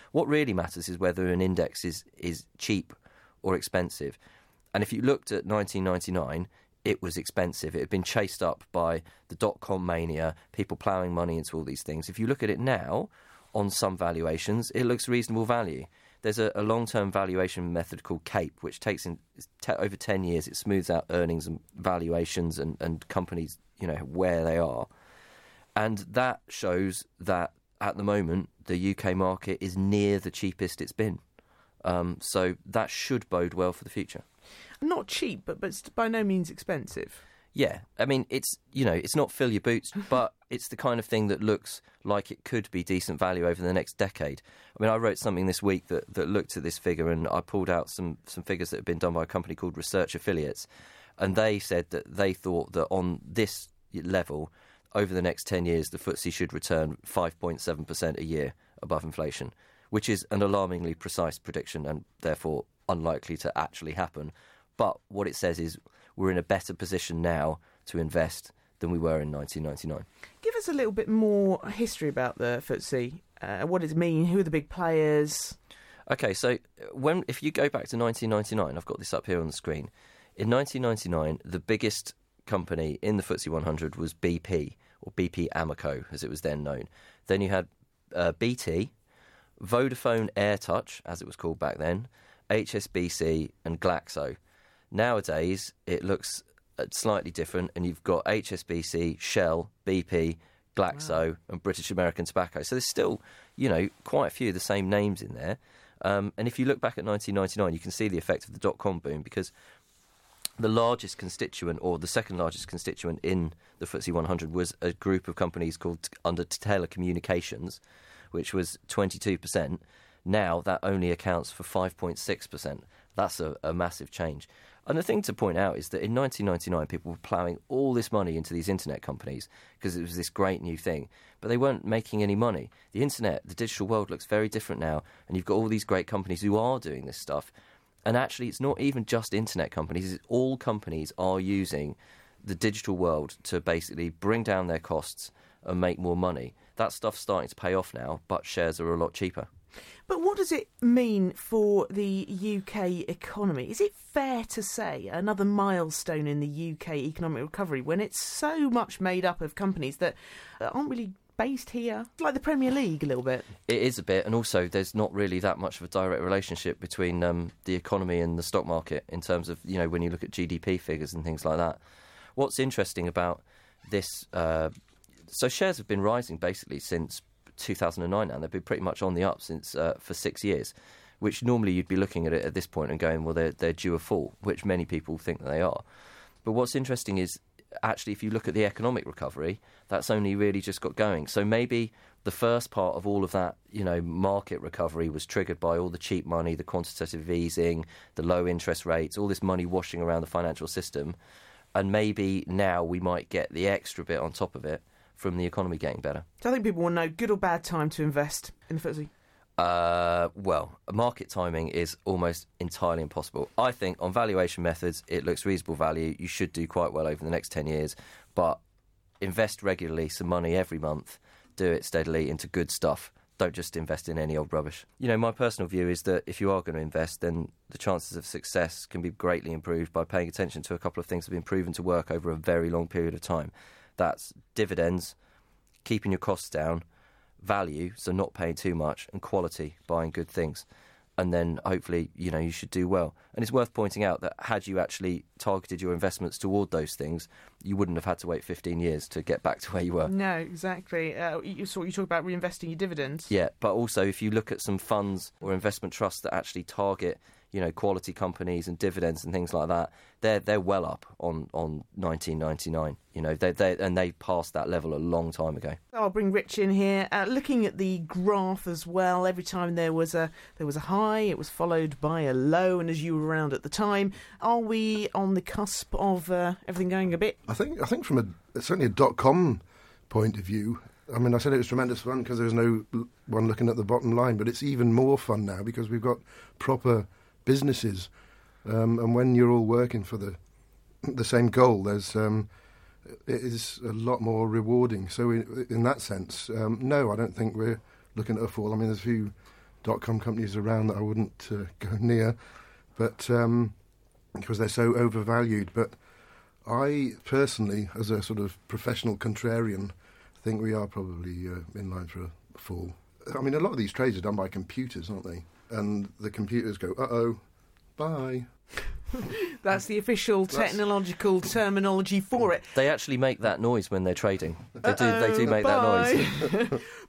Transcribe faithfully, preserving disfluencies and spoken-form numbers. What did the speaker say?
What really matters is whether an index is, is cheap or expensive. And if you looked at nineteen ninety-nine, it was expensive. It had been chased up by the dot-com mania, people ploughing money into all these things. If you look at it now, on some valuations, it looks reasonable value. There's a, a long-term valuation method called CAPE, which takes in te- over ten years. It smooths out earnings and valuations and, and companies, you know, where they are. And that shows that, at the moment, the U K market is near the cheapest it's been. Um, so that should bode well for the future. Not cheap, but, but it's by no means expensive. Yeah, I mean, it's, you know, it's not fill your boots, but it's the kind of thing that looks like it could be decent value over the next decade. I mean, I wrote something this week that, that looked at this figure, and I pulled out some, some figures that have been done by a company called Research Affiliates, and they said that they thought that on this level, over the next ten years, the F T S E should return five point seven percent a year above inflation, which is an alarmingly precise prediction and therefore unlikely to actually happen. But what it says is we're in a better position now to invest than we were in nineteen ninety-nine. Give us a little bit more history about the F T S E. Uh, what does it mean? Who are the big players? OK, so when if you go back to nineteen ninety-nine, I've got this up here on the screen. In nineteen ninety-nine, the biggest company in the F T S E one hundred was B P, or B P Amoco, as it was then known. Then you had uh, B T, Vodafone AirTouch, as it was called back then, H S B C and Glaxo. Nowadays, it looks slightly different, and you've got H S B C, Shell, B P, Glaxo, wow. and British American Tobacco. So there's still, you know, quite a few of the same names in there. Um, and if you look back at nineteen ninety-nine, you can see the effect of the dot-com boom, because the largest constituent, or the second largest constituent in the F T S E one hundred, was a group of companies called under Telecommunications, which was twenty-two percent. Now that only accounts for five point six percent. That's a, a massive change. And the thing to point out is that in nineteen ninety-nine, people were ploughing all this money into these internet companies because it was this great new thing, but they weren't making any money. The internet, the digital world, looks very different now, and you've got all these great companies who are doing this stuff. And actually, it's not even just internet companies. It's all companies are using the digital world to basically bring down their costs and make more money. That stuff's starting to pay off now, but shares are a lot cheaper. But what does it mean for the U K economy? Is it fair to say another milestone in the U K economic recovery when it's so much made up of companies that aren't really based here? It's like the Premier League a little bit. It is a bit, and also there's not really that much of a direct relationship between um, the economy and the stock market in terms of, you know, when you look at G D P figures and things like that. What's interesting about this, uh, so shares have been rising basically since two thousand nine now, and they've been pretty much on the up since uh, for six years, which normally you'd be looking at it at this point and going, well, they're, they're due a fall, which many people think that they are. But what's interesting is, actually, if you look at the economic recovery, that's only really just got going. So maybe the first part of all of that, you know, market recovery was triggered by all the cheap money, the quantitative easing, the low interest rates, all this money washing around the financial system. And maybe now we might get the extra bit on top of it from the economy getting better. So I think people want to know, good or bad time to invest in the F T S E? Uh, well, market timing is almost entirely impossible. I think on valuation methods, it looks reasonable value. You should do quite well over the next ten years, but invest regularly, some money every month, do it steadily into good stuff. Don't just invest in any old rubbish. You know, my personal view is that if you are going to invest, then the chances of success can be greatly improved by paying attention to a couple of things that have been proven to work over a very long period of time. That's dividends, keeping your costs down, value, so not paying too much, and quality, buying good things. And then hopefully, you know, you should do well. And it's worth pointing out that had you actually targeted your investments toward those things, you wouldn't have had to wait fifteen years to get back to where you were. No, exactly. Uh, you, saw, you talk about reinvesting your dividends. Yeah, but also if you look at some funds or investment trusts that actually target, you know, quality companies and dividends and things like that, they're they're well up on, on nineteen ninety-nine. You know, they they and they passed that level a long time ago. I'll bring Rich in here. Uh, looking at the graph as well, every time there was a there was a high, it was followed by a low, and as you were around at the time, are we on the cusp of uh, everything going a bit? I think I think from a certainly a dot-com point of view, I mean, I said it was tremendous fun because there was no one looking at the bottom line, but it's even more fun now because we've got proper businesses, um, and when you're all working for the the same goal, there's um, it is a lot more rewarding. So in, in that sense, um, no, I don't think we're looking at a fall. I mean, there's a few dot-com companies around that I wouldn't uh, go near, but um, because they're so overvalued. But I personally, as a sort of professional contrarian, think we are probably uh, in line for a fall. I mean, a lot of these trades are done by computers, aren't they? And the computers go, uh-oh, bye. That's the official That's- technological terminology for it. They actually make that noise when they're trading. They do. They Uh-oh, do make bye. that noise.